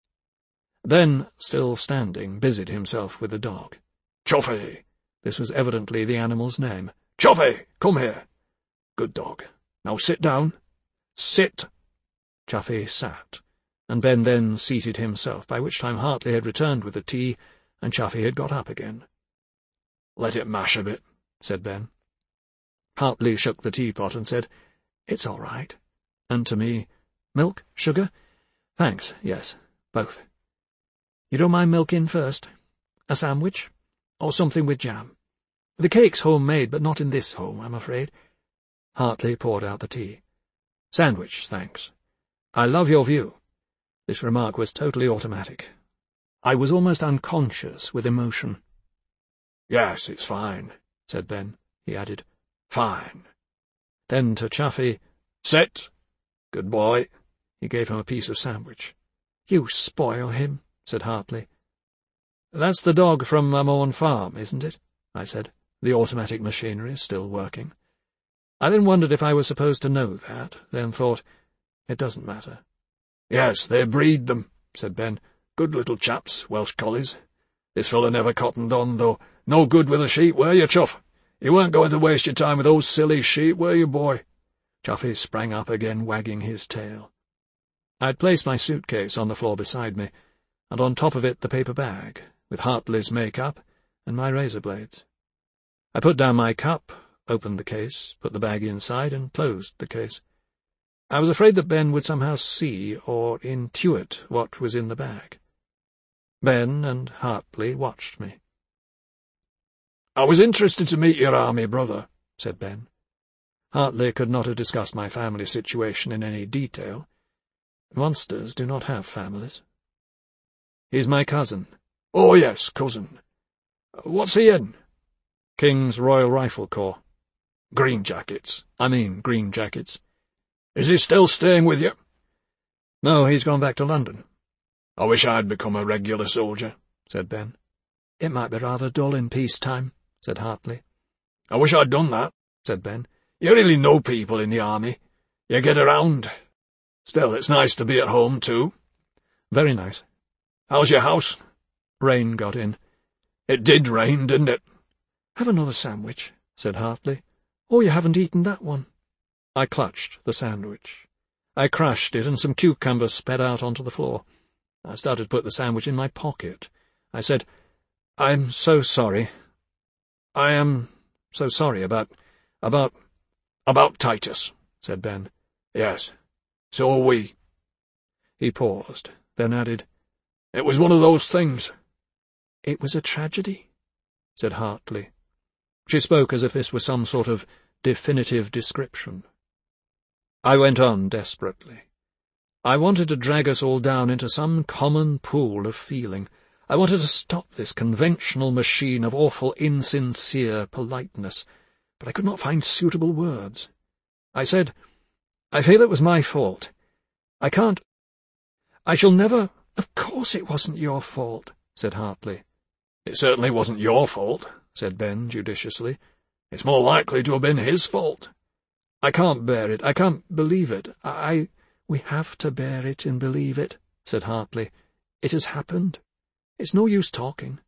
Ben, still standing, busied himself with the dog. "Chuffy!" This was evidently the animal's name. "Chuffy, come here." "Good dog. Now sit down." "Sit." Chuffy sat, and Ben then seated himself, by which time Hartley had returned with the tea, and Chuffy had got up again. "Let it mash a bit," said Ben. Hartley shook the teapot and said, "It's all right." And to me, "Milk? Sugar?" "Thanks, yes, both." "You don't mind milk in first? A sandwich? Or something with jam? The cake's homemade, but not in this home, I'm afraid." Hartley poured out the tea. "Sandwich, thanks. I love your view." This remark was totally automatic. I was almost unconscious with emotion. "Yes, it's fine," said Ben. He added, "Fine." Then to Chuffy, "Sit. Good boy." He gave him a piece of sandwich. "You spoil him," said Hartley. "That's the dog from Mamorne Farm, isn't it?" I said, the automatic machinery still working. I then wondered if I was supposed to know that, then thought, It doesn't matter. Yes, they breed them, said Ben. Good little chaps, Welsh collies. This fellow never cottoned on, though. No good with a sheep, were you, Chuff? You weren't going to waste your time with those silly sheep, were you, boy? Chuffy sprang up again, wagging his tail. I'd placed my suitcase on the floor beside me, and on top of it the paper bag, with Hartley's make-up and my razor blades. I put down my cup, opened the case, put the bag inside, and closed the case. I was afraid that Ben would somehow see or intuit what was in the bag. Ben and Hartley watched me. "I was interested to meet your army brother," said Ben. Hartley could not have discussed my family situation in any detail. Monsters do not have families. "He's my cousin." "Oh, yes, cousin. What's he in?" "King's Royal Rifle Corps." "Green jackets. I mean green jackets." "Is he still staying with you?" "No, he's gone back to London." "I wish I'd become a regular soldier," said Ben. "It might be rather dull in peace-time," said Hartley. "I wish I'd done that," said Ben. "You really know people in the army. You get around. Still, it's nice to be at home, too." "Very nice." "How's your house?" "Rain got in." "It did rain, didn't it?" "Have another sandwich," said Hartley. "Oh, you haven't eaten that one." I clutched the sandwich. I crushed it, and some cucumbers sped out onto the floor. I started to put the sandwich in my pocket. I said, "I'm so sorry. I am so sorry about... about... about Titus," said Ben. "Yes, so are we." He paused, then added, "It was one of those things." "It was a tragedy," said Hartley. She spoke as if this were some sort of definitive description. I went on desperately. I wanted to drag us all down into some common pool of feeling. I wanted to stop this conventional machine of awful insincere politeness, but I could not find suitable words. I said, "I feel it was my fault. I can't... I shall never—" "Of course it wasn't your fault," said Hartley. "It certainly wasn't your fault," said Ben judiciously. "It's more likely to have been his fault." "I can't bear it. I can't believe it. I—" "We have to bear it and believe it," said Hartley. "It has happened. It's no use talking."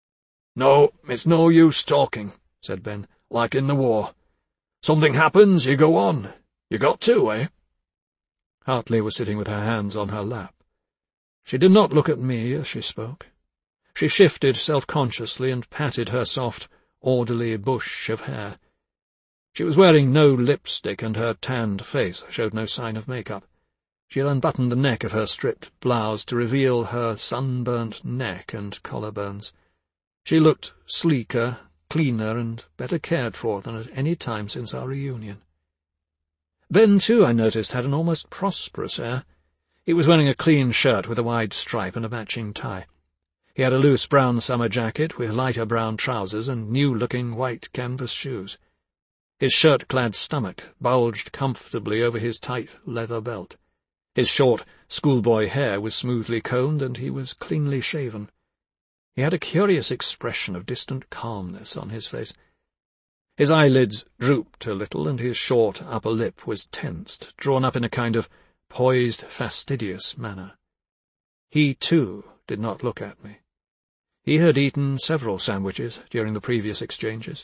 "No, it's no use talking," said Ben, "like in the war. Something happens, you go on. You got to, eh?" Hartley was sitting with her hands on her lap. She did not look at me as she spoke. She shifted self-consciously and patted her soft, orderly bush of hair. She was wearing no lipstick, and her tanned face showed no sign of makeup. She had unbuttoned the neck of her stripped blouse to reveal her sunburnt neck and collarbones. She looked sleeker, cleaner, and better cared for than at any time since our reunion. Ben, too, I noticed, had an almost prosperous air. He was wearing a clean shirt with a wide stripe and a matching tie. He had a loose brown summer jacket with lighter brown trousers and new-looking white canvas shoes. His shirt-clad stomach bulged comfortably over his tight leather belt. His short, schoolboy hair was smoothly combed, and he was cleanly shaven. He had a curious expression of distant calmness on his face. His eyelids drooped a little, and his short upper lip was tensed, drawn up in a kind of poised, fastidious manner. He, too, did not look at me. He had eaten several sandwiches during the previous exchanges.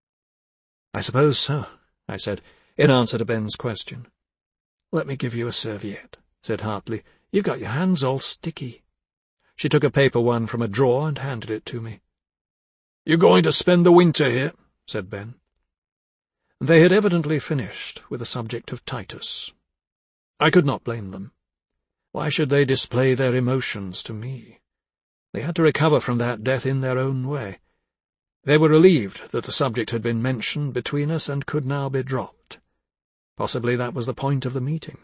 "I suppose so," I said, in answer to Ben's question. "Let me give you a serviette," said Hartley. "You've got your hands all sticky." She took a paper one from a drawer and handed it to me. "You going to spend the winter here?" said Ben. They had evidently finished with the subject of Titus. I could not blame them. Why should they display their emotions to me? They had to recover from that death in their own way. They were relieved that the subject had been mentioned between us and could now be dropped. Possibly that was the point of the meeting.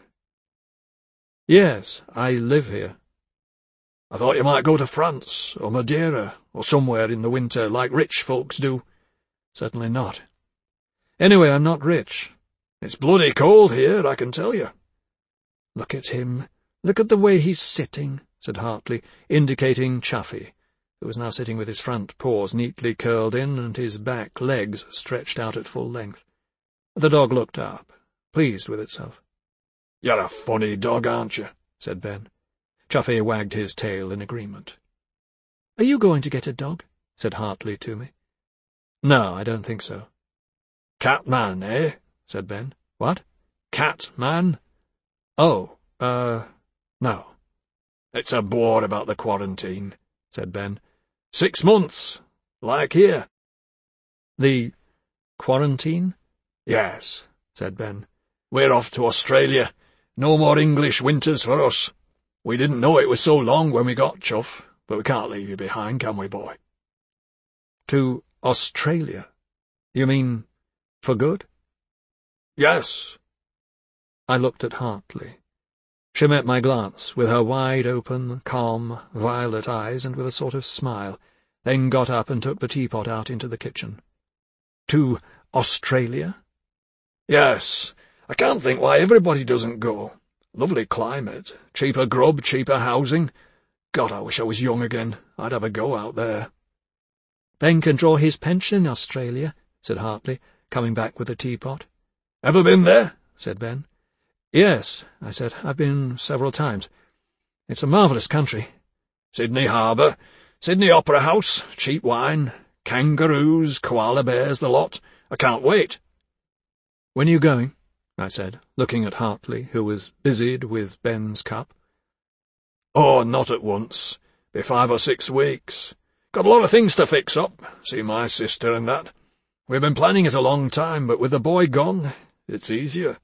"Yes, I live here." "I thought you might go to France, or Madeira, or somewhere in the winter, like rich folks do." "Certainly not. Anyway, I'm not rich." "It's bloody cold here, I can tell you." "Look at him. Look at the way he's sitting," said Hartley, indicating Chuffy, who was now sitting with his front paws neatly curled in and his back legs stretched out at full length. The dog looked up, pleased with itself. "You're a funny dog, aren't you?" said Ben. Chuffy wagged his tail in agreement. "Are you going to get a dog?" said Hartley to me. "No, I don't think so." "Cat-man, eh?" said Ben. "What? Cat-man?" "Oh, uh, no." "It's a bore about the quarantine," said Ben. "Six months, like here." "The quarantine?" "Yes," said Ben. "We're off to Australia. No more English winters for us. We didn't know it was so long when we got Chuff, but we can't leave you behind, can we, boy?" "To Australia? You mean for good?" "Yes." I looked at Hartley. She met my glance with her wide-open, calm, violet eyes and with a sort of smile, then got up and took the teapot out into the kitchen. "To Australia?" "Yes. I can't think why everybody doesn't go. Lovely climate, cheaper grub, cheaper housing. God, I wish I was young again. I'd have a go out there." "Ben can draw his pension in Australia," said Hartley, coming back with the teapot. "Ever been there?" said Ben. "Yes," I said. "I've been several times. It's a marvellous country." "Sydney Harbour, Sydney Opera House, cheap wine, kangaroos, koala bears, the lot. I can't wait." "When are you going?" I said, looking at Hartley, who was busied with Ben's cup. "Oh, not at once. Be five or six weeks. Got a lot of things to fix up, see my sister and that. We've been planning it a long time, but with the boy gone, it's easier."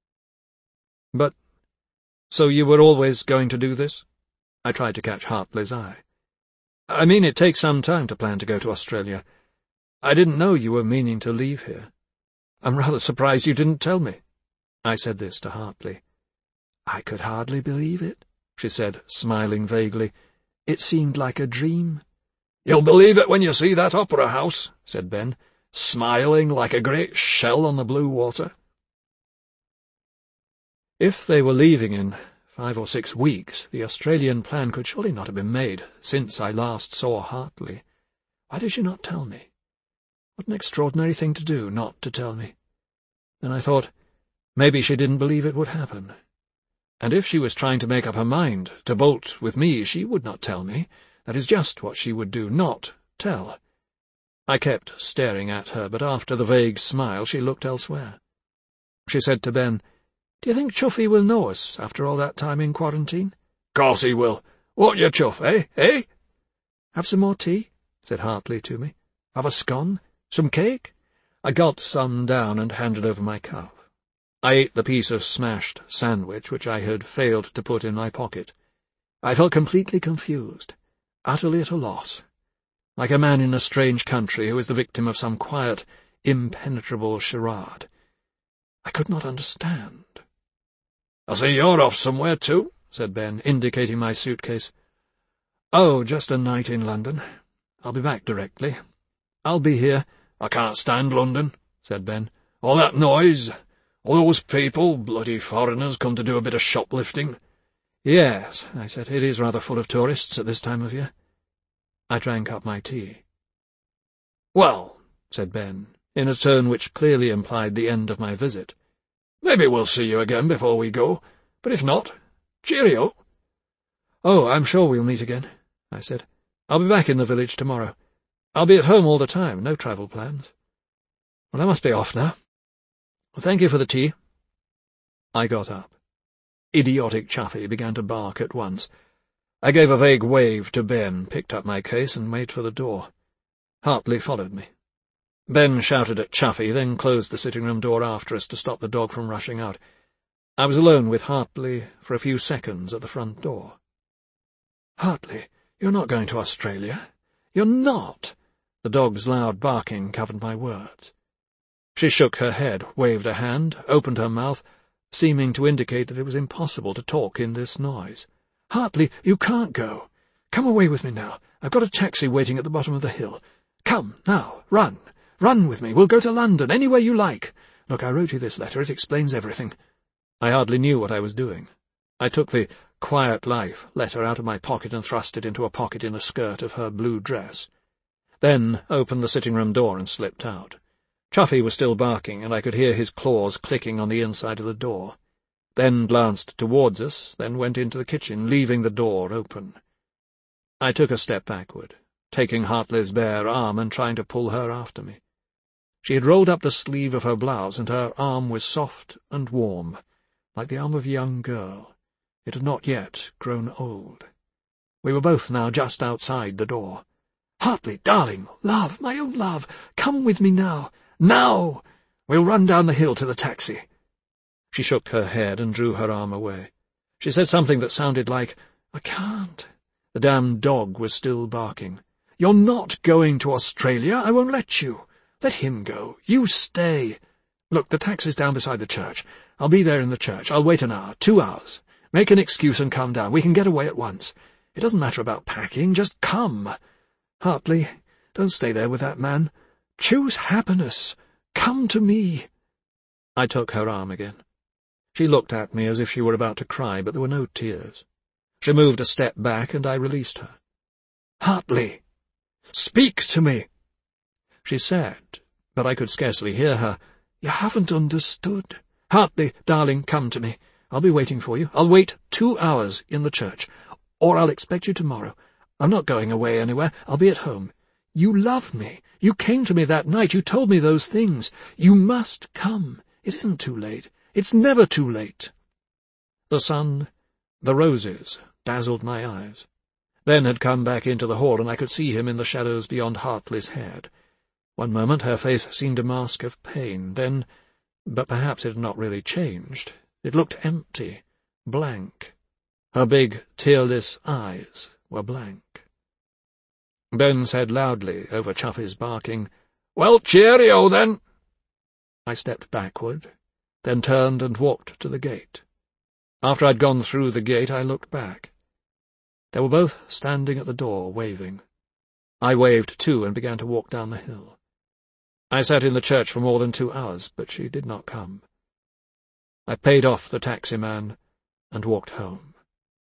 "But, so you were always going to do this?" I tried to catch Hartley's eye. "I mean, it takes some time to plan to go to Australia. I didn't know you were meaning to leave here. I'm rather surprised you didn't tell me." I said this to Hartley. "I could hardly believe it," she said, smiling vaguely. "It seemed like a dream." "You'll believe it when you see that opera house," said Ben, smiling like a great shell on the blue water. If they were leaving in five or six weeks, the Australian plan could surely not have been made since I last saw Hartley. Why did she not tell me? What an extraordinary thing to do, not to tell me. Then I thought, maybe she didn't believe it would happen. And if she was trying to make up her mind to bolt with me, she would not tell me. That is just what she would do, not tell. I kept staring at her, but after the vague smile she looked elsewhere. She said to Ben, "Do you think Chuffy will know us after all that time in quarantine?" "Course he will. Won't you, Chuff, eh, eh?" "Have some more tea?" said Hartley to me. "Have a scone? Some cake?" I got some down and handed over my cup. I ate the piece of smashed sandwich which I had failed to put in my pocket. I felt completely confused, utterly at a loss, like a man in a strange country who is the victim of some quiet, impenetrable charade. I could not understand. "I see you're off somewhere too," said Ben, indicating my suitcase. "Oh, just a night in London. I'll be back directly. I'll be here." "I can't stand London," said Ben. "All that noise, all those people, bloody foreigners, come to do a bit of shoplifting." "Yes," I said, "it is rather full of tourists at this time of year." I drank up my tea. "Well," said Ben, in a tone which clearly implied the end of my visit, "maybe we'll see you again before we go, but if not, cheerio." "Oh, I'm sure we'll meet again," I said. "I'll be back in the village tomorrow. I'll be at home all the time, no travel plans. Well, I must be off now. Thank you for the tea." I got up. Idiotic Chuffy began to bark at once. I gave a vague wave to Ben, picked up my case, and made for the door. Hartley followed me. Ben shouted at Chuffy, then closed the sitting-room door after us to stop the dog from rushing out. I was alone with Hartley for a few seconds at the front door. "Hartley, you're not going to Australia. You're not!" The dog's loud barking covered my words. She shook her head, waved a hand, opened her mouth, seeming to indicate that it was impossible to talk in this noise. "Hartley, you can't go. Come away with me now. I've got a taxi waiting at the bottom of the hill. Come, now, run. Run with me. We'll go to London, anywhere you like. Look, I wrote you this letter. It explains everything." I hardly knew what I was doing. I took the Quiet Life letter out of my pocket and thrust it into a pocket in the skirt of her blue dress. Then opened the sitting-room door and slipped out. Chuffy was still barking, and I could hear his claws clicking on the inside of the door. then glanced towards us, then went into the kitchen, leaving the door open. I took a step backward, taking Hartley's bare arm and trying to pull her after me. She had rolled up the sleeve of her blouse, and her arm was soft and warm, like the arm of a young girl. It had not yet grown old. We were both now just outside the door. "Hartley, darling, love, my own love, come with me now. Now! We'll run down the hill to the taxi." She shook her head and drew her arm away. She said something that sounded like, "I can't." The damned dog was still barking. "You're not going to Australia. I won't let you. Let him go. You stay. Look, the taxi's down beside the church. I'll be there in the church. I'll wait an hour, two hours. Make an excuse and come down. We can get away at once. It doesn't matter about packing. Just come. Hartley, don't stay there with that man. Choose happiness. Come to me." I took her arm again. She looked at me as if she were about to cry, but there were no tears. She moved a step back, and I released her. "Hartley, speak to me." She said, but I could scarcely hear her, "You haven't understood. Hartley, darling, come to me. I'll be waiting for you. I'll wait two hours in the church, or I'll expect you tomorrow. I'm not going away anywhere. I'll be at home. You love me. You came to me that night. You told me those things. You must come. It isn't too late. It's never too late." The sun, the roses, dazzled my eyes. Ben had come back into the hall, and I could see him in the shadows beyond Hartley's head. One moment her face seemed a mask of pain, then, but perhaps it had not really changed. It looked empty, blank. Her big, tearless eyes were blank. Ben said loudly, over Chuffy's barking, "Well, cheerio, then." I stepped backward, then turned and walked to the gate. After I'd gone through the gate, I looked back. They were both standing at the door, waving. I waved too and began to walk down the hill. I sat in the church for more than two hours, but she did not come. I paid off the taxi-man and walked home.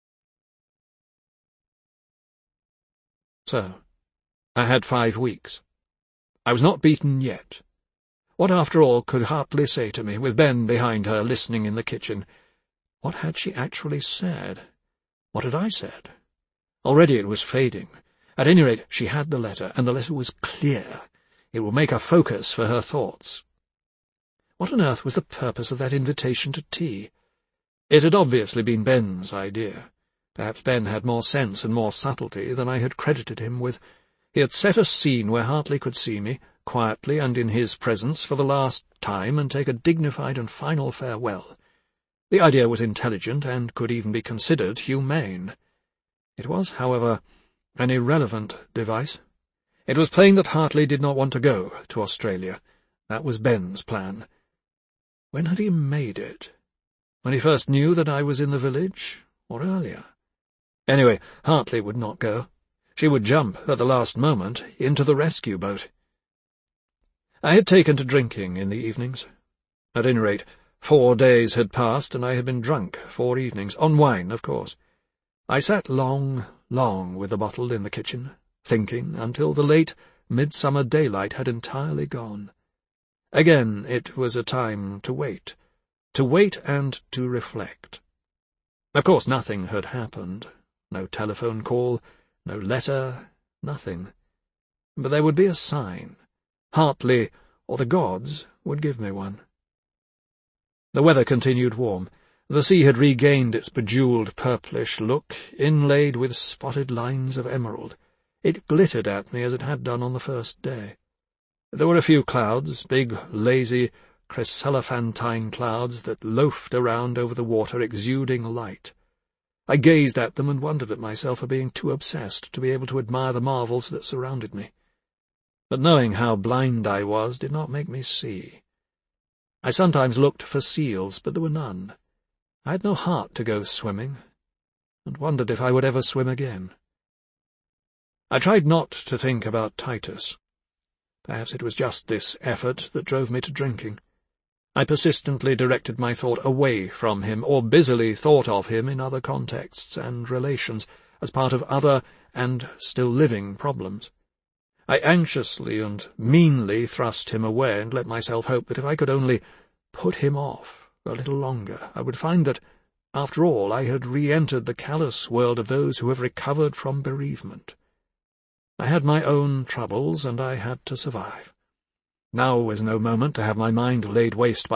So, I had five weeks. I was not beaten yet. What, after all, could Hartley say to me, with Ben behind her, listening in the kitchen? What had she actually said? What had I said? Already it was fading. At any rate, she had the letter, and the letter was clear. It would make a focus for her thoughts. What on earth was the purpose of that invitation to tea? It had obviously been Ben's idea. Perhaps Ben had more sense and more subtlety than I had credited him with. He had set a scene where Hartley could see me, quietly and in his presence, for the last time, and take a dignified and final farewell. The idea was intelligent, and could even be considered humane. It was, however, an irrelevant device. It was plain that Hartley did not want to go to Australia. That was Ben's plan. When had he made it? When he first knew that I was in the village, or earlier? Anyway, Hartley would not go. She would jump, at the last moment, into the rescue boat. I had taken to drinking in the evenings. At any rate, four days had passed, and I had been drunk four evenings, on wine, of course. I sat long, long with the bottle in the kitchen, thinking, until the late midsummer daylight had entirely gone. Again it was a time to wait, to wait and to reflect. Of course nothing had happened, no telephone call, no letter, nothing. But there would be a sign. Hartley, or the gods, would give me one. The weather continued warm. The sea had regained its bejewelled purplish look, inlaid with spotted lines of emerald. It glittered at me as it had done on the first day. There were a few clouds, big, lazy, chryselephantine clouds that loafed around over the water, exuding light. I gazed at them and wondered at myself for being too obsessed to be able to admire the marvels that surrounded me. But knowing how blind I was did not make me see. I sometimes looked for seals, but there were none. I had no heart to go swimming, and wondered if I would ever swim again. I tried not to think about Titus. Perhaps it was just this effort that drove me to drinking. I persistently directed my thought away from him, or busily thought of him in other contexts and relations, as part of other and still living problems. I anxiously and meanly thrust him away, and let myself hope that if I could only put him off, for a little longer, I would find that, after all, I had re-entered the callous world of those who have recovered from bereavement. I had my own troubles, and I had to survive. Now was no moment to have my mind laid waste by